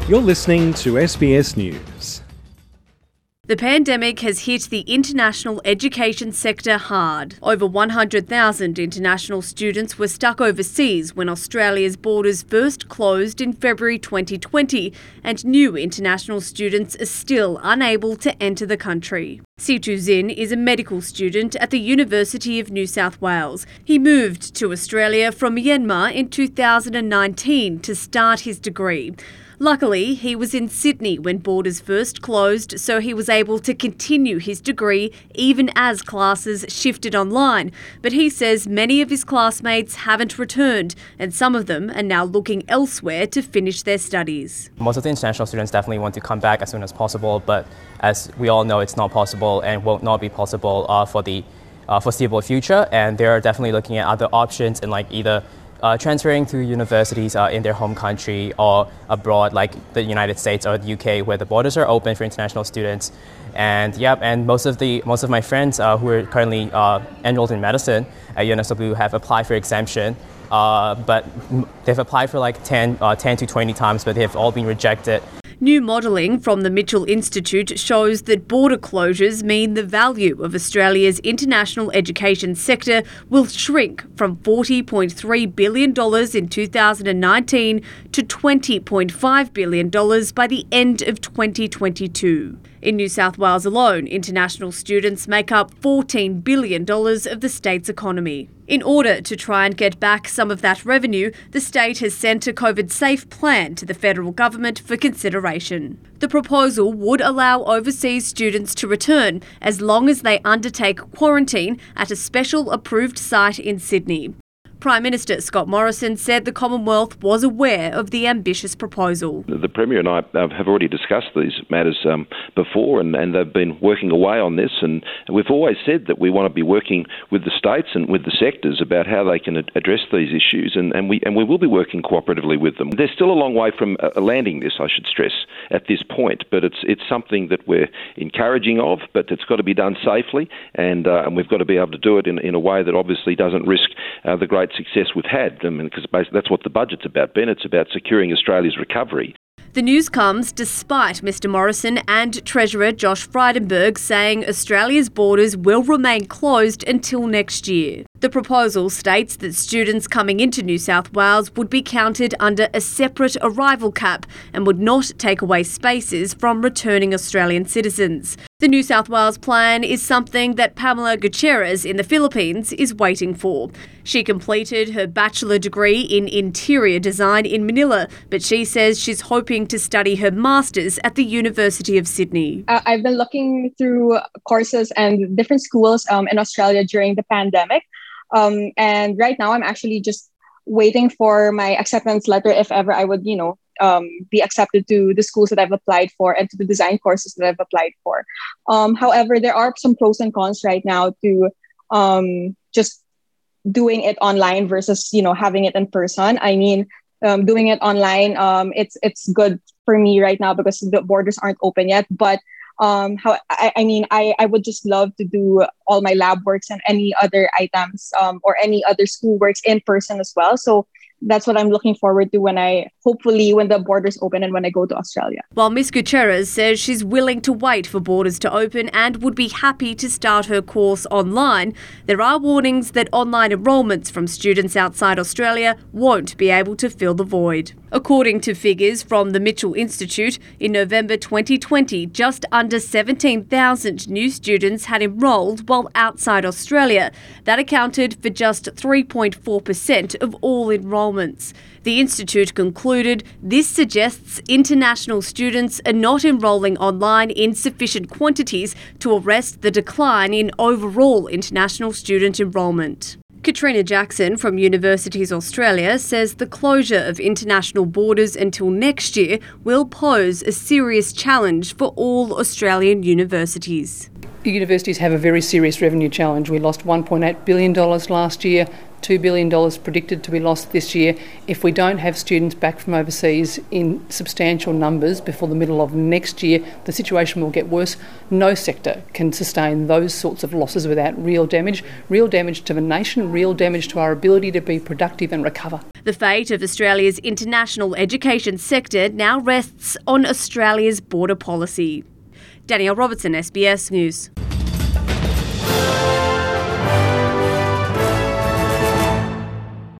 You're listening to SBS News. The pandemic has hit the international education sector hard. Over 100,000 international students were stuck overseas when Australia's borders first closed in February 2020, and new international students are still unable to enter the country. Situ Zin is a medical student at the University of New South Wales. He moved to Australia from Myanmar in 2019 to start his degree. Luckily, he was in Sydney when borders first closed, so he was able to continue his degree even as classes shifted online. But he says many of his classmates haven't returned, and some of them are now looking elsewhere to finish their studies. Most of the international students definitely want to come back as soon as possible, but as we all know, it's not possible and will not be possible for the foreseeable future. And they're definitely looking at other options in either transferring to universities in their home country or abroad, like the United States or the UK, where the borders are open for international students. And most of my friends who are currently enrolled in medicine at UNSW have applied for exemption, but they've applied for 10 to 20 times, but they've all been rejected. New modelling from the Mitchell Institute shows that border closures mean the value of Australia's international education sector will shrink from $40.3 billion in 2019 to $20.5 billion by the end of 2022. In New South Wales alone, international students make up $14 billion of the state's economy. In order to try and get back some of that revenue, the state has sent a COVID-safe plan to the federal government for consideration. The proposal would allow overseas students to return as long as they undertake quarantine at a special approved site in Sydney. Prime Minister Scott Morrison said the Commonwealth was aware of the ambitious proposal. The Premier and I have already discussed these matters before, and they've been working away on this, and we've always said that we want to be working with the states and with the sectors about how they can address these issues, and we will be working cooperatively with them. They're still a long way from landing this, I should stress, at this point, but it's something that we're encouraging of, but it's got to be done safely, and we've got to be able to do it in a way that obviously doesn't risk the great success we've had, because basically that's what the budget's about, Ben. It's about securing Australia's recovery. The news comes despite Mr Morrison and Treasurer Josh Frydenberg saying Australia's borders will remain closed until next year. The proposal states that students coming into New South Wales would be counted under a separate arrival cap and would not take away spaces from returning Australian citizens. The New South Wales plan is something that Pamela Gutierrez in the Philippines is waiting for. She completed her bachelor degree in interior design in Manila, but she says she's hoping to study her master's at the University of Sydney. I've been looking through courses and different schools in Australia during the pandemic. And right now I'm actually just waiting for my acceptance letter if ever I would, be accepted to the schools that I've applied for and to the design courses that I've applied for. However, there are some pros and cons right now to just doing it online versus, having it in person. I mean, doing it online, it's good for me right now because the borders aren't open yet. But I would just love to do all my lab works and any other items or any other school works in person as well. So that's what I'm looking forward to when the borders open and when I go to Australia. While Ms Gutierrez says she's willing to wait for borders to open and would be happy to start her course online, there are warnings that online enrolments from students outside Australia won't be able to fill the void. According to figures from the Mitchell Institute, in November 2020, just under 17,000 new students had enrolled while outside Australia. That accounted for just 3.4% of all enrolments. The Institute concluded this suggests international students are not enrolling online in sufficient quantities to arrest the decline in overall international student enrolment. Katrina Jackson from Universities Australia says the closure of international borders until next year will pose a serious challenge for all Australian universities. Universities have a very serious revenue challenge. We lost $1.8 billion last year. $2 billion predicted to be lost this year. If we don't have students back from overseas in substantial numbers before the middle of next year, the situation will get worse. No sector can sustain those sorts of losses without real damage to the nation, real damage to our ability to be productive and recover. The fate of Australia's international education sector now rests on Australia's border policy. Danielle Robertson, SBS News.